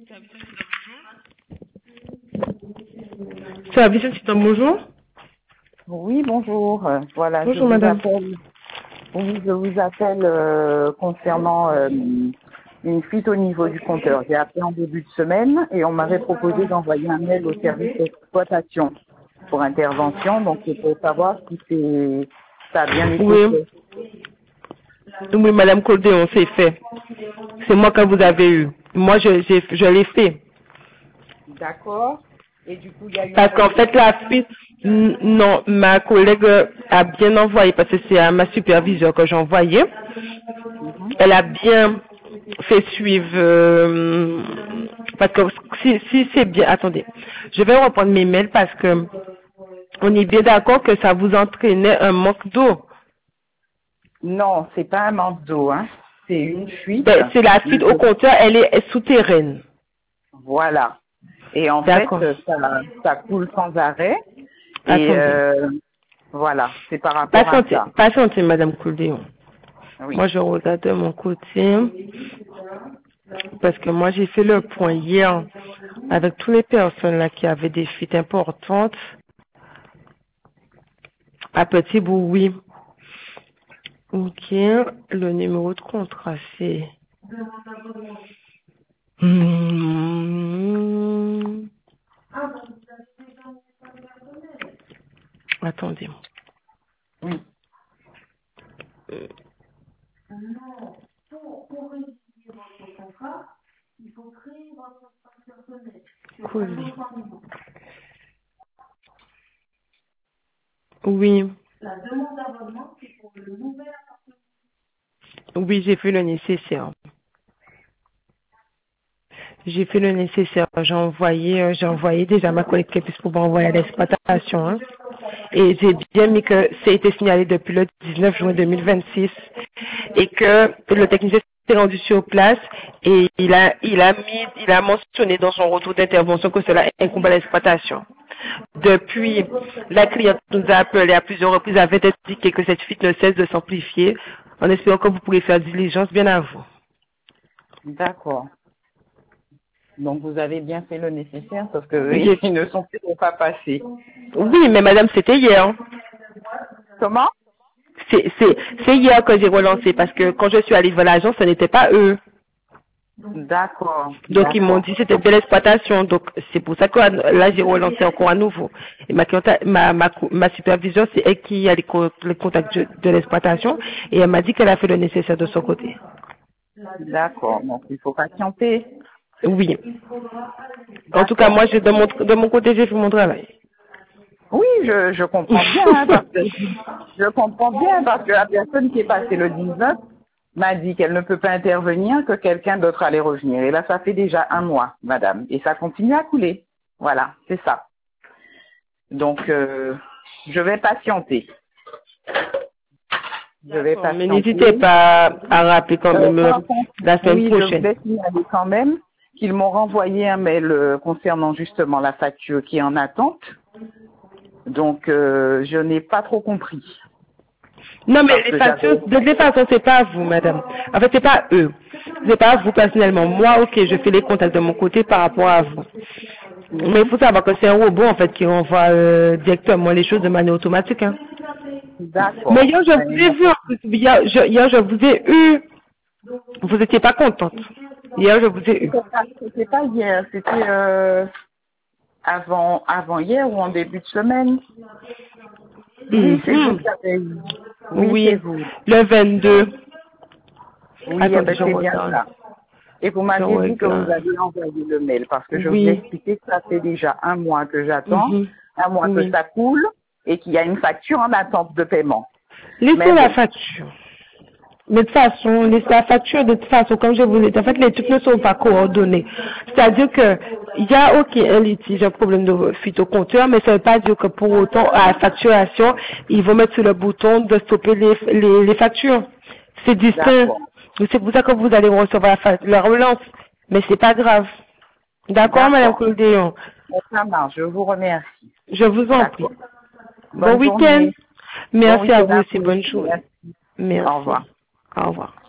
Service assistant, bonjour. Oui, bonjour. Voilà, Bonjour, madame. Je vous appelle concernant une fuite au niveau du compteur. J'ai appelé en début de semaine et on m'avait proposé d'envoyer un mail au service d'exploitation pour intervention. Donc, c'est pour savoir si ça a bien été Oui. fait. Oui, madame Coldéon, c'est fait. C'est moi que vous avez eu. Moi, je l'ai fait. D'accord. Et du coup, il y a eu Parce qu'en fait, la fuite, non, ma collègue a bien envoyé, parce que c'est à ma superviseure que j'ai envoyé. Elle a bien fait suivre, parce que si c'est bien, attendez, je vais reprendre mes mails parce que on est bien d'accord que ça vous entraînait un manque d'eau. Non, c'est pas un manque d'eau, hein. C'est une fuite. Ben, c'est la fuite au compteur, elle est souterraine. Voilà. Et en fait, D'accord. ça coule sans arrêt. Et Attendez. voilà, c'est par rapport à ça. Patientez, madame Coldéon. Oui. Moi, je regarde de mon côté, parce que moi, j'ai fait le point hier avec toutes les personnes là qui avaient des fuites importantes. À Petit Bout, oui. Ok, le numéro de contrat, c'est... Attendez. Oui. Cool. Oui. Oui, j'ai fait le nécessaire. J'ai fait le nécessaire. J'ai envoyé déjà ma collègue qui puisse pouvoir envoyer à l'exploitation. Hein. Et j'ai bien mis que ça a été signalé depuis le 19 juin 2026 et que le technicien s'est rendu sur place et il a mentionné dans son retour d'intervention que cela incombe à l'exploitation. Depuis, la cliente nous a appelé à plusieurs reprises, avait indiqué que cette fuite ne cesse de s'amplifier, en espérant que vous pourrez faire diligence bien à vous. D'accord. Donc vous avez bien fait le nécessaire, sauf que J'ai- ils ne sont toujours pas passés. Oui, mais madame, c'était hier. Comment? C'est hier que j'ai relancé parce que quand je suis allée vers l'agence, ce n'était pas eux. D'accord, Donc ils m'ont d'accord. dit que c'était de l'exploitation. Donc c'est pour ça que là j'ai relancé encore à nouveau. Et ma superviseure, c'est elle qui a les contacts de l'exploitation et elle m'a dit qu'elle a fait le nécessaire de son côté. D'accord. Donc il faut patienter. Oui. En tout cas, D'accord. moi de mon côté, j'ai fait mon travail. Oui, je comprends bien, hein, parce que je comprends bien parce que la personne qui est passée le 19 m'a dit qu'elle ne peut pas intervenir, que quelqu'un d'autre allait revenir. Et là, ça fait déjà un mois, madame, et ça continue à couler. Voilà, c'est ça. Donc, je vais patienter. Je vais D'accord, mais patienter. n'hésitez pas à rappeler quand même Par contre, la semaine oui, je prochaine. voulais signaler quand même qu'ils m'ont renvoyé un mail concernant justement la facture qui est en attente. Donc, je n'ai pas trop compris. Non, mais Parce les que factures, j'avais... de toute façon, c'est pas vous, madame. En fait, c'est pas eux. C'est pas vous personnellement. Moi, ok, je fais les contacts de mon côté par rapport à vous. Mais il faut savoir que c'est un robot, en fait, qui renvoie directement les choses de manière automatique. Hein. Mais D'accord. hier, je vous ai vu, en plus. Hier, je vous ai eu. Vous n'étiez pas contente. Hier, je vous ai eu. C'était pas hier, c'était avant hier ou en début de semaine. Oui, c'est vous Mhm. qui avez eu. Oui, c'est Oui, vous. le 22. Oui, eh Attendez, ben, je c'est bien regarde. ça. Et vous Je m'aviez dit que vous regarde. aviez envoyé le mail parce que je vous ai Oui. expliqué que ça fait déjà un mois que j'attends, Mhm. un mois que Oui. ça coule et qu'il y a une facture en attente de paiement. Mais Laissez la bon, facture. De toute façon, la facture, de toute façon, comme je vous l'ai dit, en fait, les trucs ne sont pas coordonnés. C'est-à-dire que il y a un litige, un problème de fuite au compteur, mais ça ne veut pas dire que pour autant, à la facturation, ils vont mettre sur le bouton de stopper les factures. C'est distinct. d'accord. C'est pour ça que vous allez recevoir la relance. Mais c'est pas grave. D'accord, Madame D'accord. Coldéon? Bon, ça marche, je vous remercie. Je vous en prie. D'accord. Bon Bonne week-end. journée. Bon Merci à week-end vous à aussi. vous Bonne aussi. journée. Merci. Au Merci. revoir. Au revoir.